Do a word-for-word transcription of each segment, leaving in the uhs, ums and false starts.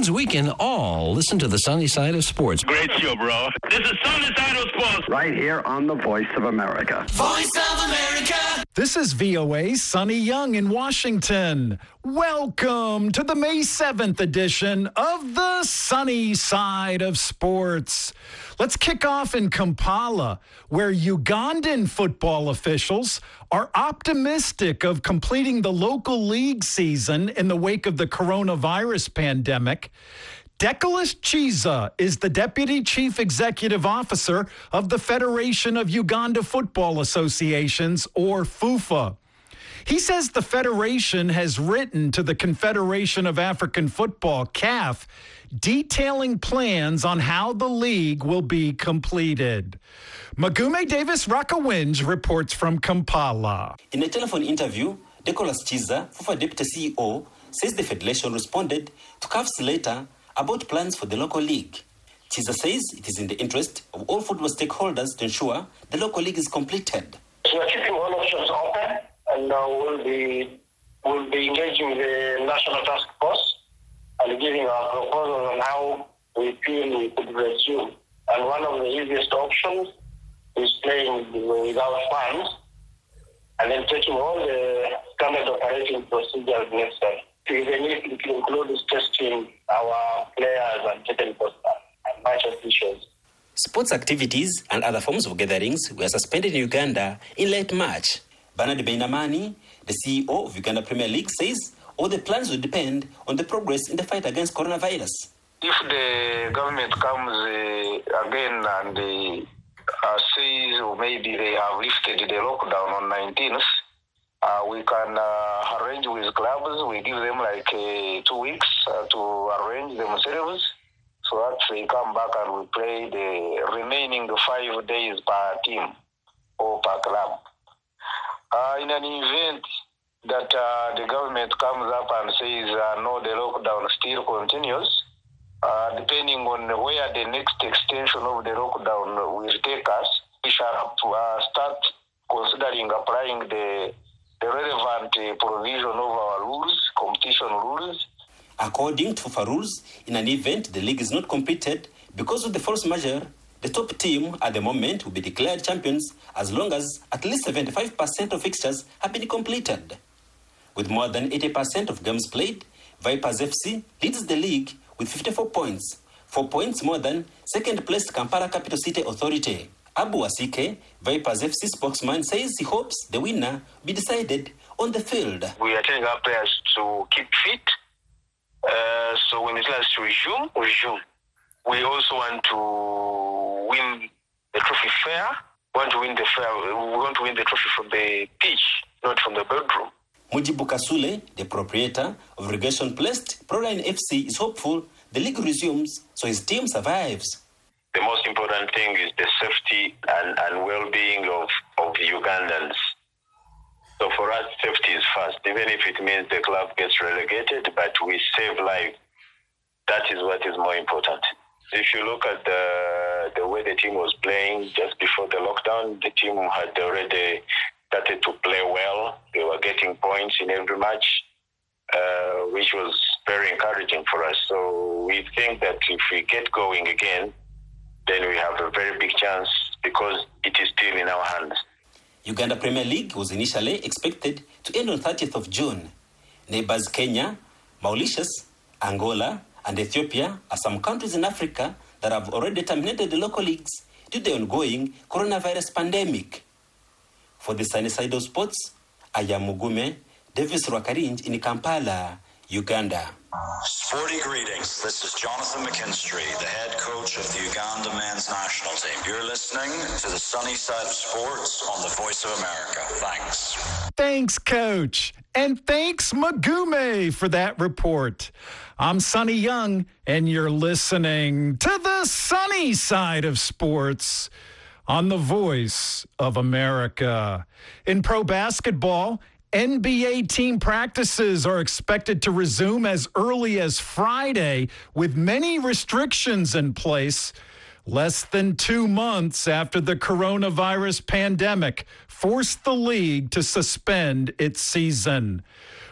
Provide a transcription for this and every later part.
means we can all listen to the sunny side of sports. Great show, bro. This is Sunny Side of Sports. Right here on the Voice of America. Voice of America. This is V O A's Sonny Young in Washington. Welcome to the May seventh edition of the Sunny Side of Sports. Let's kick off in Kampala, where Ugandan football officials are optimistic of completing the local league season in the wake of the coronavirus pandemic. Decolas Chiza is the Deputy Chief Executive Officer of the Federation of Uganda Football Associations, or FUFA. He says the Federation has written to the Confederation of African Football, C A F, detailing plans on how the league will be completed. Magume Davis Rakawinj reports from Kampala. In a telephone interview, Decolas Chiza, FUFA Deputy C E O, says the Federation responded to C A F's letter about plans for the local league. Chiza says it is in the interest of all football stakeholders to ensure the local league is completed. We are keeping all options open, and uh, we'll be we'll be engaging the National Task Force and giving our proposals on how we feel we could resume. And one of the easiest options is playing without fans, and then taking all the standard operating procedures necessary. Even if it includes testing our players and technical staff and match officials. Sports activities and other forms of gatherings were suspended in Uganda in late March. Bernard Bainamani, the C E O of Uganda Premier League, says all the plans will depend on the progress in the fight against coronavirus. If the government comes uh, again and uh, uh, says or maybe they have lifted the lockdown on nineteenth, Uh, we can uh, arrange with clubs. We give them like uh, two weeks uh, to arrange themselves so that they come back and we play the remaining five days per team or per club. Uh, in an event that uh, the government comes up and says, uh, no, the lockdown still continues, uh, depending on where the next extension of the lockdown will take us, we shall have to uh, start considering applying the the relevant uh, provision of our rules, competition rules. According to FUFA rules, in an event the league is not completed because of the force majeure, the top team at the moment will be declared champions as long as at least seventy-five percent of fixtures have been completed. With more than eighty percent of games played, Vipers F C leads the league with fifty-four points, four points more than second-placed Kampala Capital City Authority. Abu Wasike, Vipers F C spokesman, says he hopes the winner be decided on the field. We are telling our players to keep fit, uh, so when it's last to resume, resume. We also want to win the trophy fair. We want to win the fair. We want to win the trophy from the pitch, not from the bedroom. Mujibu Kasule, the proprietor of Irrigation Placed Proline F C, is hopeful the league resumes so his team survives. The most important thing is the safety and, and well-being of, of the Ugandans. So for us, safety is first, even if it means the club gets relegated, but we save life. That is what is more important. If you look at the, the way the team was playing just before the lockdown, the team had already started to play well. They were getting points in every match, uh, which was very encouraging for us. So we think that if we get going again, then we have a very big chance because it is still in our hands. Uganda Premier League was initially expected to end on thirtieth of June. Neighbors Kenya, Mauritius, Angola, and Ethiopia are some countries in Africa that have already terminated the local leagues due to the ongoing coronavirus pandemic. For the Sunny Side of Sports, I am Mugume Davis Rwakarinj in Kampala, Uganda. Sporty greetings. This is Jonathan McKinstry, the head coach of the Uganda men's national team. You're listening to the Sunny Side of Sports on the Voice of America. Thanks. Thanks, Coach. And thanks, Magume, for that report. I'm Sonny Young, and you're listening to the Sunny Side of Sports on the Voice of America. In pro basketball, N B A team practices are expected to resume as early as Friday, with many restrictions in place, less than two months after the coronavirus pandemic forced the league to suspend its season.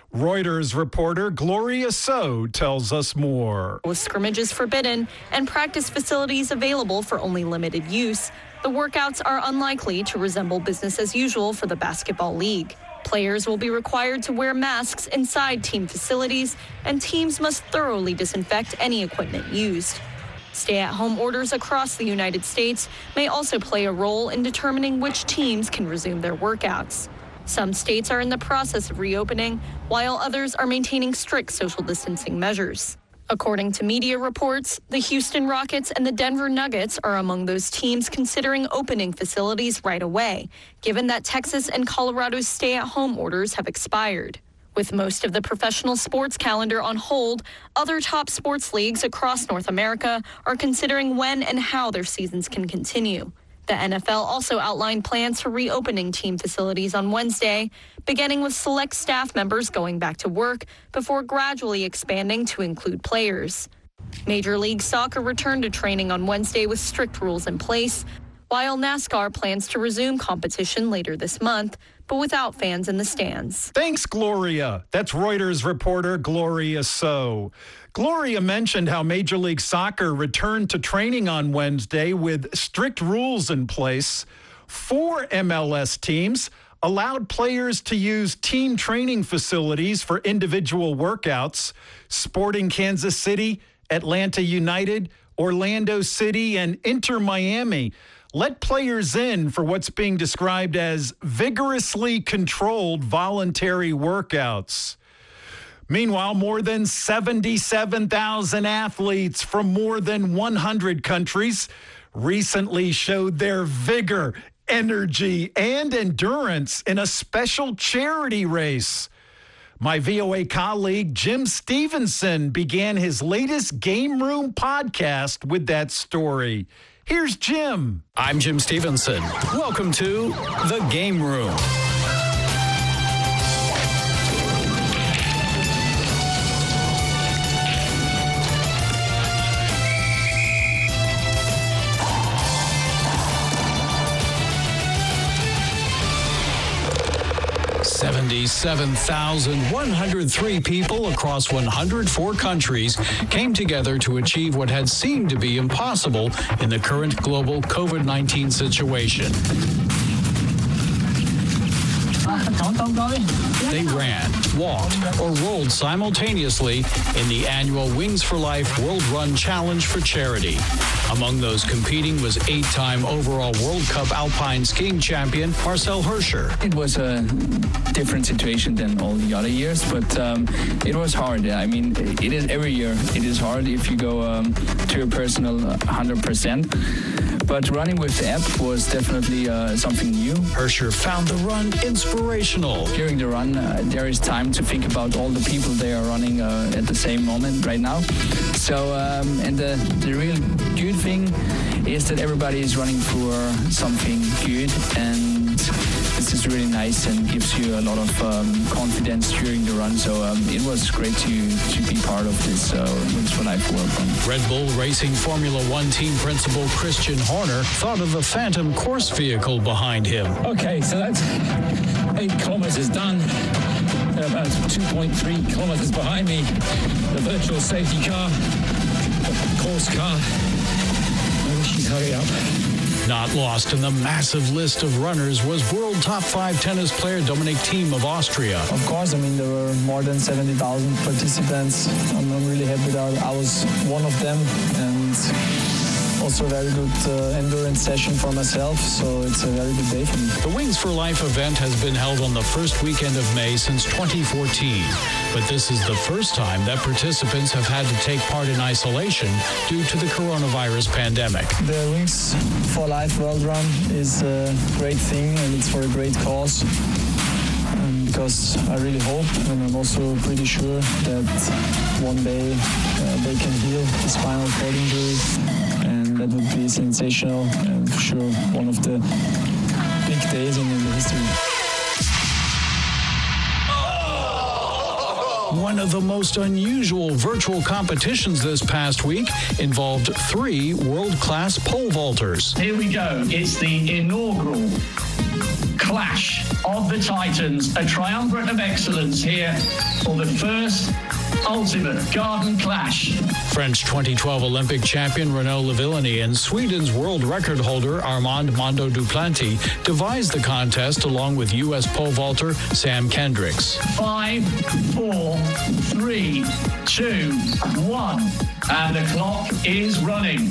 Reuters reporter Gloria So tells us more. With scrimmages forbidden and practice facilities available for only limited use, the workouts are unlikely to resemble business as usual for the basketball league. Players will be required to wear masks inside team facilities, and teams must thoroughly disinfect any equipment used. Stay-at-home orders across the United States may also play a role in determining which teams can resume their workouts. Some states are in the process of reopening, while others are maintaining strict social distancing measures. According to media reports, the Houston Rockets and the Denver Nuggets are among those teams considering opening facilities right away, given that Texas and Colorado's stay-at-home orders have expired. With most of the professional sports calendar on hold, other top sports leagues across North America are considering when and how their seasons can continue. The N F L also outlined plans for reopening team facilities on Wednesday, beginning with select staff members going back to work before gradually expanding to include players. Major League Soccer returned to training on Wednesday with strict rules in place, while NASCAR plans to resume competition later this month, but without fans in the stands. Thanks, Gloria. That's Reuters reporter Gloria So. Gloria mentioned how Major League Soccer returned to training on Wednesday with strict rules in place. Four M L S teams allowed players to use team training facilities for individual workouts. Sporting Kansas City, Atlanta United, Orlando City, and Inter Miami let players in for what's being described as vigorously controlled voluntary workouts. Meanwhile, more than seventy-seven thousand athletes from more than one hundred countries recently showed their vigor, energy, and endurance in a special charity race. My V O A colleague, Jim Stevenson, began his latest Game Room podcast with that story. Here's Jim. I'm Jim Stevenson. Welcome to The Game Room. seventy-seven thousand one hundred three people across one hundred four countries came together to achieve what had seemed to be impossible in the current global COVID nineteen situation. They ran, walked, or rolled simultaneously in the annual Wings for Life World Run Challenge for charity. Among those competing was eight-time overall World Cup alpine skiing champion Marcel Hirscher. It was a different situation than all the other years, but um, it was hard. I mean, it is every year. It is hard if you go um, to your personal one hundred percent. But running with the app was definitely uh, something new. Hirscher found the run inspirational. During the run, uh, there is time to think about all the people they are running uh, at the same moment right now. So, um, and the, the real good thing is that everybody is running for something good, and this is really nice and gives you a lot of um, confidence during the run. So um, it was great to, to be part of this uh, Wings for Life World Run. Red Bull Racing Formula One team principal Christian Horner thought of the Phantom course vehicle behind him. Okay, so that's eight kilometers done. About two point three kilometers behind me. The virtual safety car, the course car. I wish you'd hurry up. Not lost in the massive list of runners was world top five tennis player Dominic Thiem of Austria. Of course, I mean, there were more than seventy thousand participants. I'm, I'm really happy that I was one of them, and also a very good uh, endurance session for myself, so it's a very good day for me. The Wings for Life event has been held on the first weekend of May since twenty fourteen, but this is the first time that participants have had to take part in isolation due to the coronavirus pandemic. The Wings for Life World Run is a great thing, and it's for a great cause. Um, because I really hope, and I'm also pretty sure that one day uh, they can heal the spinal cord injury. That would be sensational and for sure one of the big days in the history. One of the most unusual virtual competitions this past week involved three world-class pole vaulters. Here we go. It's the inaugural clash of the Titans, a triumvirate of excellence here for the first ultimate garden clash. French twenty twelve Olympic champion Renaud Lavillenie and Sweden's world record holder Armand Mondo Duplantis devised the contest along with U S pole vaulter Sam Kendricks. Five, four, three, two, one, and the clock is running.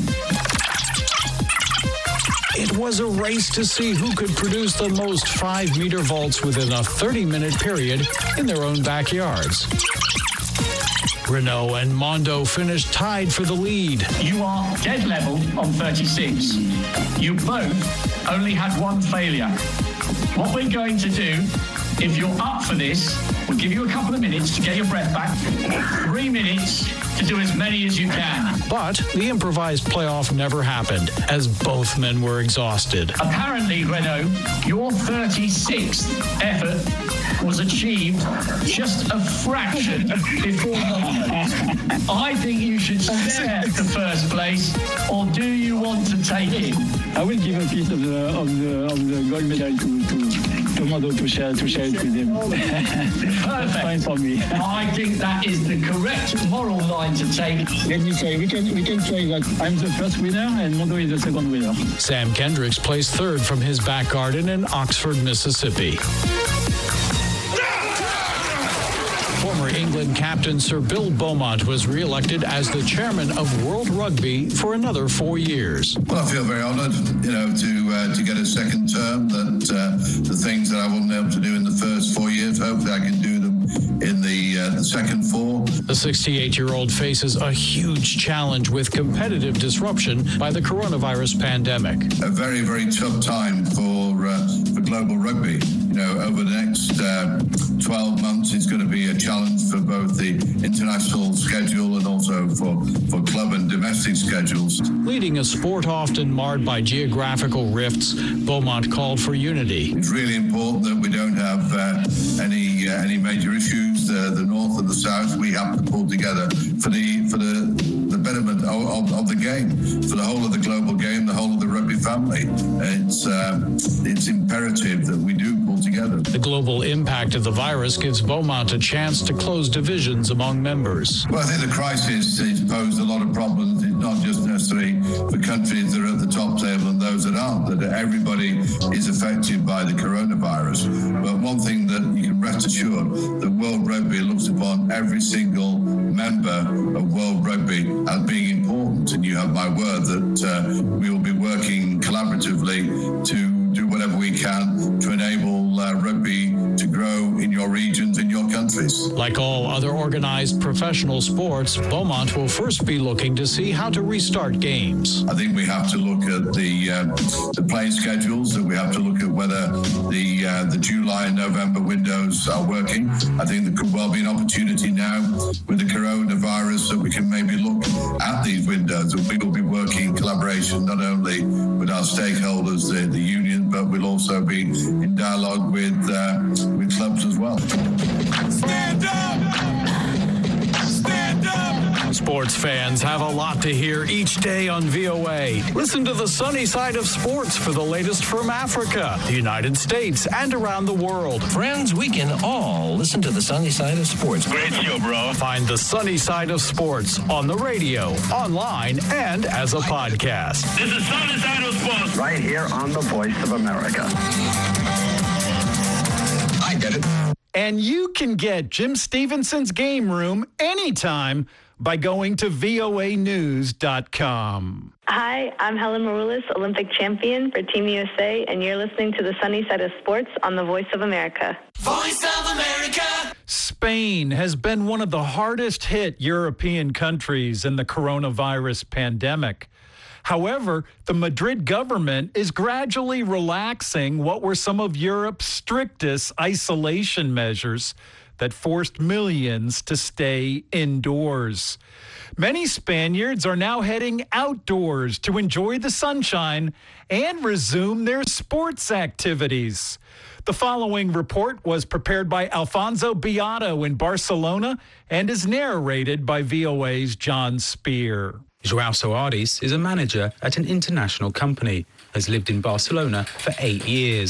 It was a race to see who could produce the most five-meter vaults within a thirty-minute period in their own backyards. Renaud and Mondo finished tied for the lead. You are dead level on thirty-six. You both only had one failure. What we're going to do, if you're up for this, we'll give you a couple of minutes to get your breath back. Three minutes to do as many as you can. But the improvised playoff never happened, as both men were exhausted. Apparently, Renaud, your thirty-sixth effort was achieved just a fraction before the I think you should share the first place, or do you want to take it? I will give a piece of the of the of the gold medal to to, to Mondo to share to share it with him. Perfect. Fine for me. I think that is the correct moral line to take. Let me say, we can we can say that I'm the first winner and Mondo is the second winner. Sam Kendricks placed third from his back garden in Oxford, Mississippi. Former England captain Sir Bill Beaumont was re-elected as the chairman of World Rugby for another four years. Well, I feel very honoured, you know, to uh, to get a second term. That uh, the things that I wasn't able to do in the first four years, hopefully I can do them in the, uh, the second four. The sixty-eight-year-old faces a huge challenge with competitive disruption by the coronavirus pandemic. A very, very tough time for uh, for global rugby. You know, over the next uh, twelve months, it's going to be a challenge for both the international schedule and also for, for club and domestic schedules. Leading a sport often marred by geographical rifts, Beaumont called for unity. It's really important that we don't have uh, any uh, any major issues. Uh, the north and the south, we have to pull together for the for the, the betterment of, of, of the game, for the whole of the global game, the whole of the rugby family. It's uh, it's imperative that we do pull together. The global impact of the virus gives Beaumont a chance to close divisions among members. Well, I think the crisis has posed a lot of problems. It's not just necessarily for countries that are at the top table and those that aren't, that everybody is affected by the coronavirus. But one thing that you can rest assured, that World Rugby looks upon every single member of World Rugby as being important. And you have my word that uh, we will be working collaboratively to do whatever we can to enable uh, rugby to grow in your regions, in your countries. Like all other organized professional sports, Beaumont will first be looking to see how to restart games. I think we have to look at the uh, the playing schedules, and we have to look at whether the uh, the July and November windows are working. I think there could well be an opportunity now with the coronavirus that we can maybe look at these windows, and we will be working in collaboration not only with our stakeholders, the, the union, but we'll also be in dialogue with uh, with clubs as well. Stand up! Stand up! Sports fans have a lot to hear each day on V O A. Listen to the sunny side of sports for the latest from Africa, the United States, and around the world. Friends, we can all listen to the sunny side of sports. Great show, bro. Find the sunny side of sports on the radio, online, and as a podcast. This is sunny side of sports. Right here on the Voice of America. I get it. And you can get Jim Stevenson's Game Room anytime by going to V O A news dot com. Hi, I'm Helen Maroulis, Olympic champion for Team U S A, and you're listening to the Sunny Side of Sports on the Voice of America. Voice of America! Spain has been one of the hardest hit European countries in the coronavirus pandemic. However, the Madrid government is gradually relaxing what were some of Europe's strictest isolation measures that forced millions to stay indoors. Many Spaniards are now heading outdoors to enjoy the sunshine and resume their sports activities. The following report was prepared by Alfonso Beato in Barcelona and is narrated by V O A's John Spear. João Soares is a manager at an international company, has lived in Barcelona for eight years.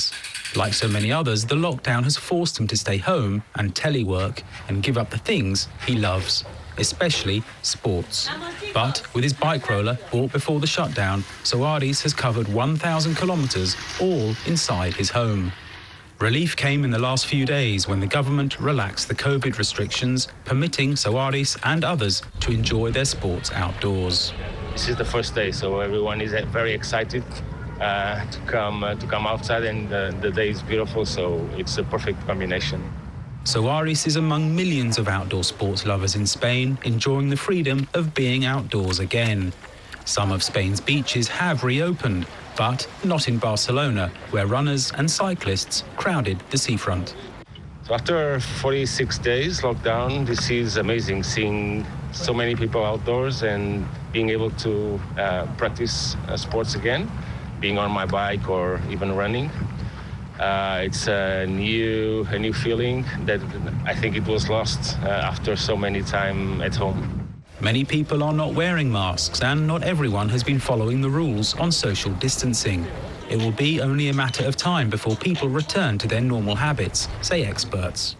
Like so many others, the lockdown has forced him to stay home and telework and give up the things he loves, especially sports. But with his bike roller bought before the shutdown, Soares has covered one thousand kilometres, all inside his home. Relief came in the last few days when the government relaxed the COVID restrictions, permitting Soares and others to enjoy their sports outdoors. This is the first day, so everyone is very excited uh, to come uh, to come outside, and uh, the day is beautiful, so it's a perfect combination. Soares is among millions of outdoor sports lovers in Spain, enjoying the freedom of being outdoors again. Some of Spain's beaches have reopened, but not in Barcelona, where runners and cyclists crowded the seafront. So after forty-six days lockdown, this is amazing, seeing so many people outdoors and being able to uh, practice uh, sports again, being on my bike or even running. Uh, it's a new, a new feeling that I think it was lost uh, after so many time at home. Many people are not wearing masks, and not everyone has been following the rules on social distancing. It will be only a matter of time before people return to their normal habits, say experts.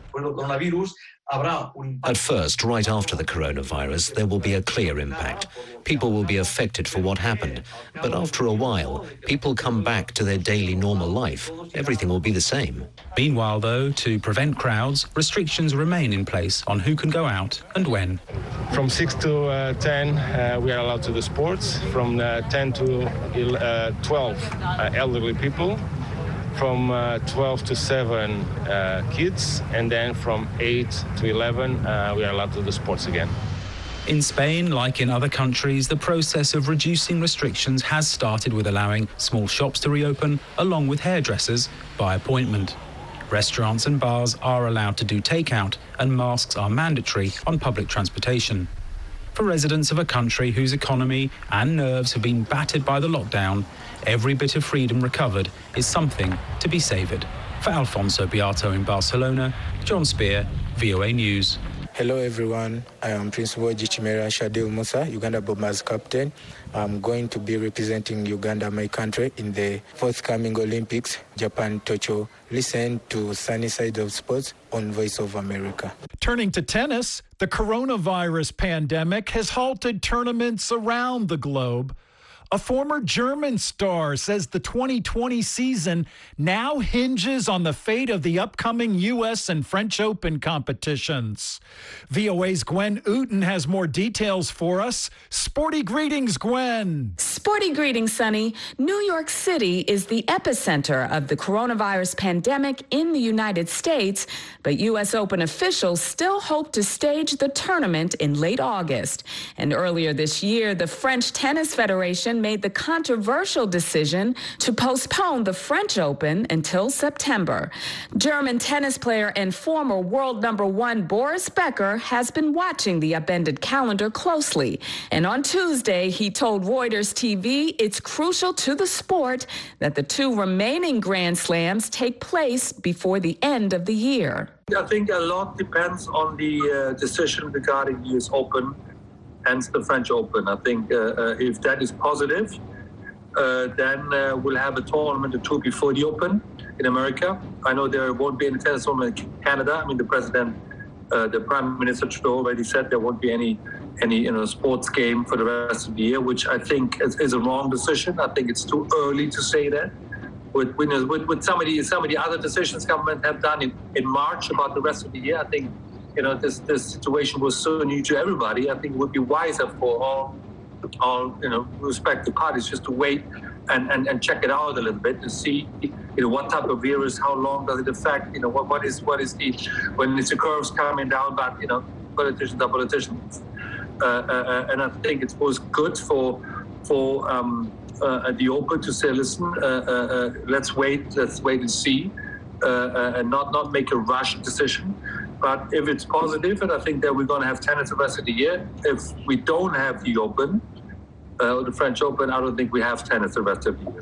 At first, right after the coronavirus, there will be a clear impact. People will be affected for what happened. But after a while, people come back to their daily normal life. Everything will be the same. Meanwhile, though, to prevent crowds, restrictions remain in place on who can go out and when. From six to uh, ten, uh, we are allowed to do sports. From uh, ten to uh, twelve, uh, elderly people. From uh, twelve to seven, uh, kids, and then from eight to eleven, uh, we are allowed to do sports again. In Spain, like in other countries, the process of reducing restrictions has started with allowing small shops to reopen, along with hairdressers, by appointment. Restaurants and bars are allowed to do takeout, and masks are mandatory on public transportation. For residents of a country whose economy and nerves have been battered by the lockdown, every bit of freedom recovered is something to be savoured. For Alfonso Beato in Barcelona, John Spear, V O A News. Hello everyone, I am Principal Gichimera Shadil Musa, Uganda Bombers captain. I'm going to be representing Uganda, my country, in the forthcoming Olympics, Japan, Tokyo. Listen to Sunny Side of Sports on Voice of America. Turning to tennis, the coronavirus pandemic has halted tournaments around the globe. A former German star says the twenty twenty season now hinges on the fate of the upcoming U S and French Open competitions. V O A's Gwen Uten has more details for us. Sporty greetings, Gwen. Sporty greetings, Sonny. New York City is the epicenter of the coronavirus pandemic in the United States, but U S Open officials still hope to stage the tournament in late August. And earlier this year, the French Tennis Federation made the controversial decision to postpone the French Open until September. German tennis player and former world number one Boris Becker has been watching the upended calendar closely. And on Tuesday, he told Reuters T V it's crucial to the sport that the two remaining Grand Slams take place before the end of the year. I think a lot depends on the uh, decision regarding the U S Open and the French Open. I think uh, uh, if that is positive, uh, then uh, we'll have a tournament or two before the Open in America. I know there won't be any tennis tournament in Canada. I mean, the president, uh, the Prime Minister Trudeau already said there won't be any any you know sports game for the rest of the year, which I think is, is a wrong decision. I think it's too early to say that. With with, with some of the some of the other decisions government have done in, in March about the rest of the year, I think. You know, this, this situation was so new to everybody. I think it would be wiser for all, all you know, respective parties just to wait and, and, and check it out a little bit to see, you know, what type of virus, how long does it affect, you know, what, what is what is the, when it's the curves coming down, but, you know, politicians are politicians. Uh, uh, and I think it was good for, for um, uh, the Open to say, listen, uh, uh, uh, let's wait, let's wait and see, uh, uh, and not, not make a rushed decision. But if it's positive, and I think that we're going to have tennis the rest of the year. If we don't have the Open, uh, the French Open, I don't think we have tennis the rest of the year.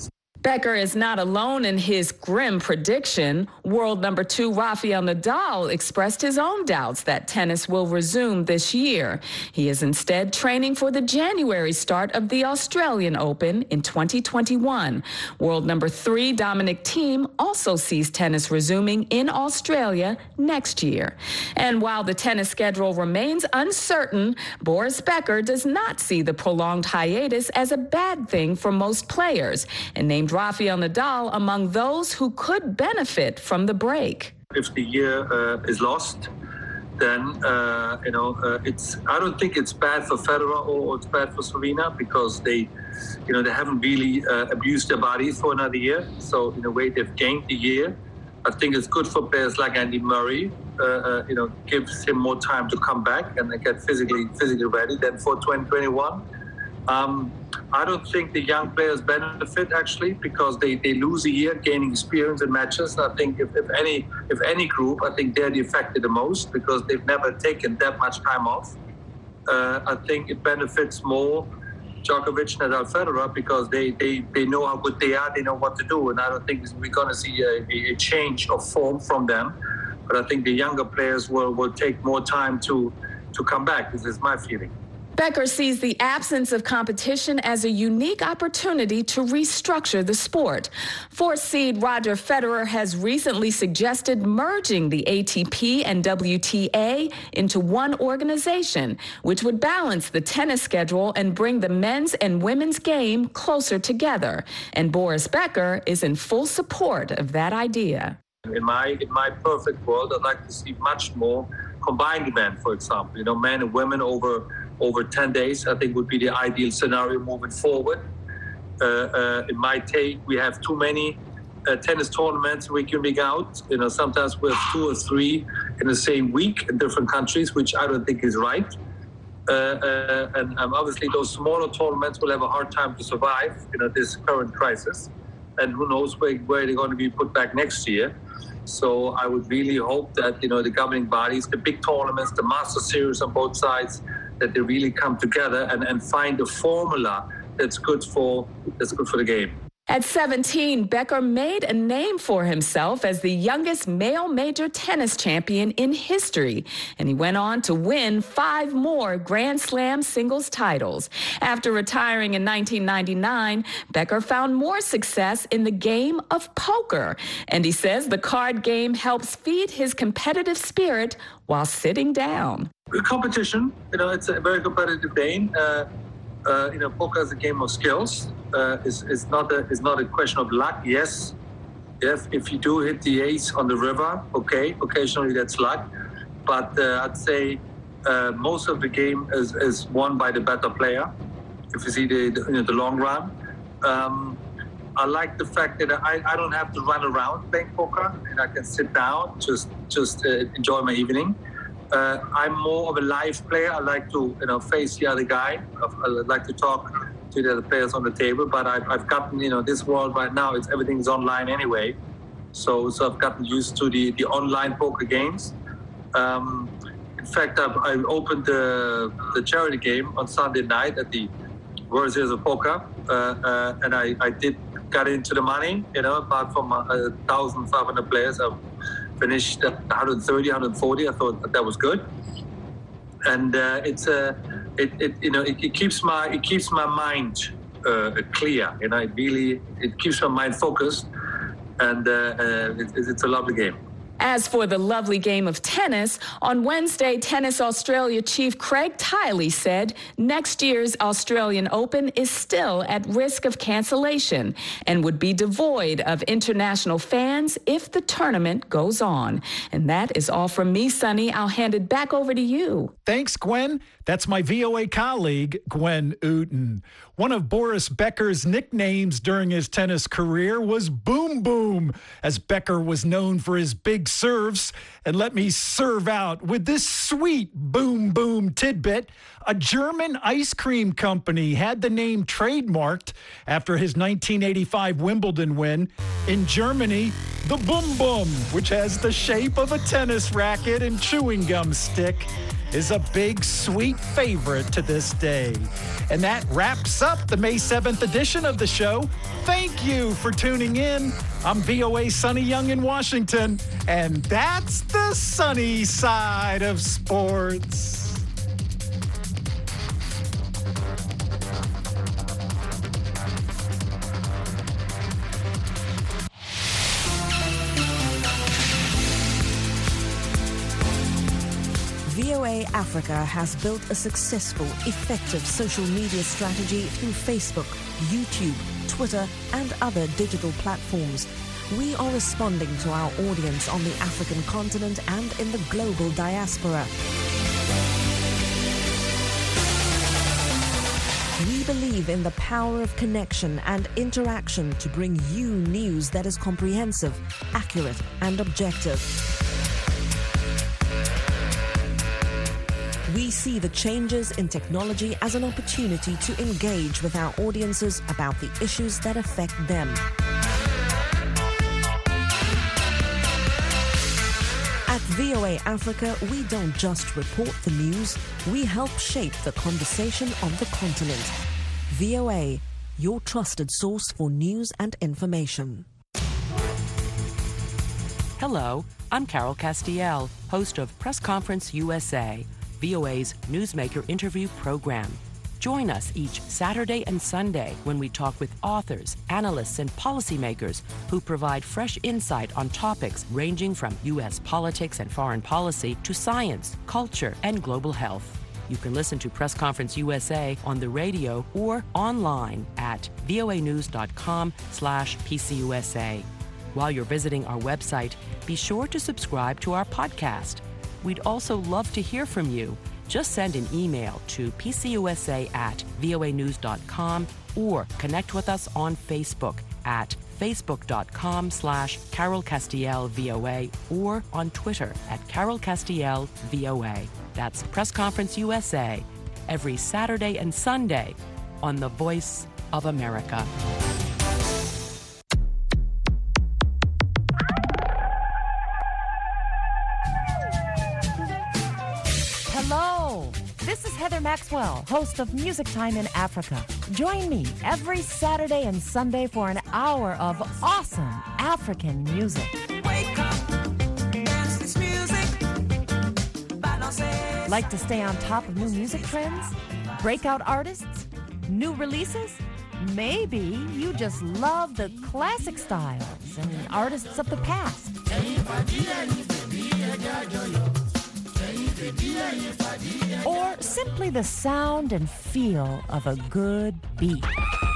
Becker is not alone in his grim prediction. World number two Rafael Nadal expressed his own doubts that tennis will resume this year. He is instead training for the January start of the Australian Open in twenty twenty-one. World number three Dominic Thiem also sees tennis resuming in Australia next year. And while the tennis schedule remains uncertain, Boris Becker does not see the prolonged hiatus as a bad thing for most players and named Rafael Nadal among those who could benefit from the break. If the year uh, is lost, then uh, you know uh, it's. I don't think it's bad for Federer or it's bad for Serena because they, you know, they haven't really uh, abused their bodies for another year. So in a way, they've gained the year. I think it's good for players like Andy Murray. Uh, uh, you know, gives him more time to come back and get physically physically ready. Then for twenty twenty-one. Um, I don't think the young players benefit actually because they, they lose a year gaining experience in matches. I think if, if any if any group, I think they're the affected the most because they've never taken that much time off. Uh, I think it benefits more Djokovic, Nadal, Federer because they, they, they know how good they are, they know what to do, and I don't think we're going to see a, a change of form from them. But I think the younger players will, will take more time to to come back. This is my feeling. Becker sees the absence of competition as a unique opportunity to restructure the sport. Fourth seed Roger Federer has recently suggested merging the A T P and W T A into one organization, which would balance the tennis schedule and bring the men's and women's game closer together. And Boris Becker is in full support of that idea. In my in my perfect world, I'd like to see much more combined event, for example. You know, men and women over over ten days, I think would be the ideal scenario moving forward. Uh, uh, in my take, we have too many uh, tennis tournaments week in, week out. You know, sometimes we have two or three in the same week in different countries, which I don't think is right. Uh, uh, and um, obviously, those smaller tournaments will have a hard time to survive, you know, this current crisis. And who knows where, where they're going to be put back next year. So I would really hope that, you know, the governing bodies, the big tournaments, the Master Series on both sides, that they really come together and, and find a formula that's good for that's good for the game. At seventeen, Becker made a name for himself as the youngest male major tennis champion in history, and he went on to win five more Grand Slam singles titles. After retiring in nineteen ninety-nine, Becker found more success in the game of poker, and he says the card game helps feed his competitive spirit while sitting down. Competition, you know, it's a very competitive game. Uh, uh, you know, poker is a game of skills. Uh, it's, it's not a it's not a question of luck. Yes, if if you do hit the ace on the river, okay, occasionally that's luck. But uh, I'd say uh, most of the game is, is won by the better player. If you see the the, you know, the long run. Um, I like the fact that I, I don't have to run around playing poker, and I can sit down, just just uh, enjoy my evening. Uh, I'm more of a live player. I like to, you know, face the other guy. I, I like to talk to the other players on the table. But I've, I've gotten, you know, this world right now, it's everything's online anyway. So so I've gotten used to the, the online poker games. Um, in fact, I've, I opened the the charity game on Sunday night at the World Series of Poker, uh, uh, and I, I did got into the money. You know, apart from uh, one thousand five hundred players. I've, finished at one thirty, one forty. I thought that, that was good, and uh, it's a, uh, it, it you know it, it keeps my it keeps my mind uh, clear. You know, it really it keeps my mind focused, and uh, uh, it, it's a lovely game. As for the lovely game of tennis, on Wednesday, Tennis Australia chief Craig Tiley said next year's Australian Open is still at risk of cancellation and would be devoid of international fans if the tournament goes on. And that is all from me, Sonny. I'll hand it back over to you. Thanks, Gwen. That's my V O A colleague, Gwen Ooten. One of Boris Becker's nicknames during his tennis career was Boom Boom, as Becker was known for his big serves. And let me serve out with this sweet Boom Boom tidbit. A German ice cream company had the name trademarked after his nineteen eighty-five Wimbledon win. In Germany, the Boom Boom, which has the shape of a tennis racket and chewing gum stick. is a big, sweet favorite to this day. And that wraps up the May seventh edition of the show. Thank you for tuning in. I'm V O A's Sonny Young in Washington, and that's the sunny side of sports. V O A Africa has built a successful, effective social media strategy through Facebook, YouTube, Twitter, and other digital platforms. We are responding to our audience on the African continent and in the global diaspora. We believe in the power of connection and interaction to bring you news that is comprehensive, accurate, and objective. We see the changes in technology as an opportunity to engage with our audiences about the issues that affect them. At V O A Africa, we don't just report the news, we help shape the conversation on the continent. V O A, your trusted source for news and information. Hello, I'm Carol Castiel, host of Press Conference U S A, V O A's Newsmaker interview program. Join us each Saturday and Sunday when we talk with authors, analysts, and policymakers who provide fresh insight on topics ranging from U S politics and foreign policy to science, culture, and global health. You can listen to Press Conference U S A on the radio or online at voanews.com slash PCUSA. While you're visiting our website, be sure to subscribe to our podcast. We'd also love to hear from you. Just send an email to pcusa at voanews dot com or connect with us on Facebook at facebook.com slash Carol Castiel VOA or on Twitter at Carol Castiel VOA. That's Press Conference U S A every Saturday and Sunday on The Voice of America. Hello, this is Heather Maxwell, host of Music Time in Africa. Join me every Saturday and Sunday for an hour of awesome African music. Wake up, dance this music. Like to stay on top of new music trends? Breakout artists? New releases? Maybe you just love the classic styles and artists of the past. Or simply the sound and feel of a good beat.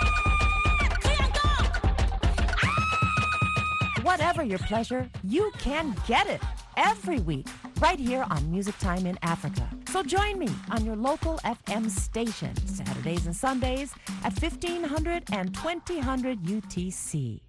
Whatever your pleasure, you can get it every week right here on Music Time in Africa. So join me on your local F M station, Saturdays and Sundays at fifteen hundred and twenty hundred U T C.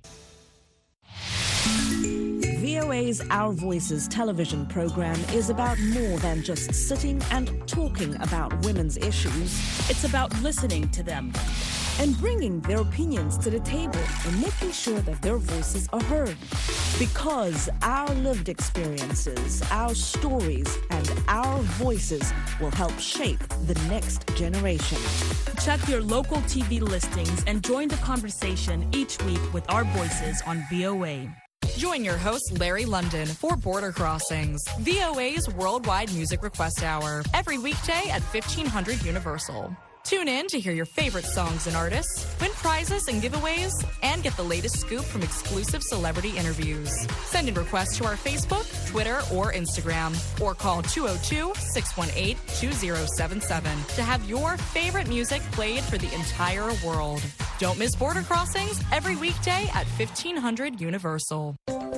V O A's Our Voices television program is about more than just sitting and talking about women's issues. It's about listening to them and bringing their opinions to the table and making sure that their voices are heard. Because our lived experiences, our stories, and our voices will help shape the next generation. Check your local T V listings and join the conversation each week with our voices on V O A. Join your host, Larry London, for Border Crossings, V O A's Worldwide Music Request Hour, every weekday at fifteen hundred Universal. Tune in to hear your favorite songs and artists, win prizes and giveaways, and get the latest scoop from exclusive celebrity interviews. Send in requests to our Facebook, Twitter, or Instagram, or call two oh two, six one eight, two oh seven seven to have your favorite music played for the entire world. Don't miss Border Crossings every weekday at fifteen hundred Universal.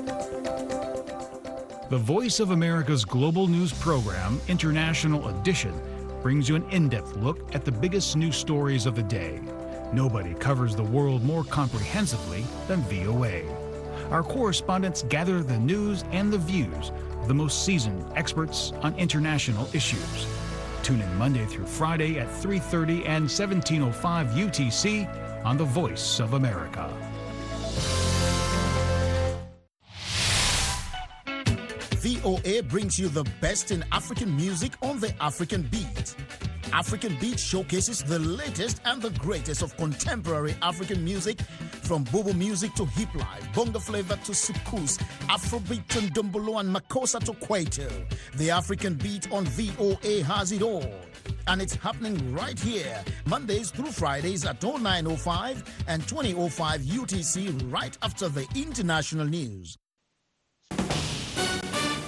The Voice of America's global news program, International Edition, brings you an in-depth look at the biggest news stories of the day. Nobody covers the world more comprehensively than V O A. Our correspondents gather the news and the views of the most seasoned experts on international issues. Tune in Monday through Friday at three thirty and seventeen oh five U T C on The Voice of America. V O A brings you the best in African music on the African Beat. African Beat showcases the latest and the greatest of contemporary African music, from Bobo music to hip life, bongo flavor to soukous, Afrobeat to ndombolo and makossa to kwaito. The African Beat on V O A has it all. And it's happening right here, Mondays through Fridays at oh nine oh five and twenty oh five U T C, right after the international news.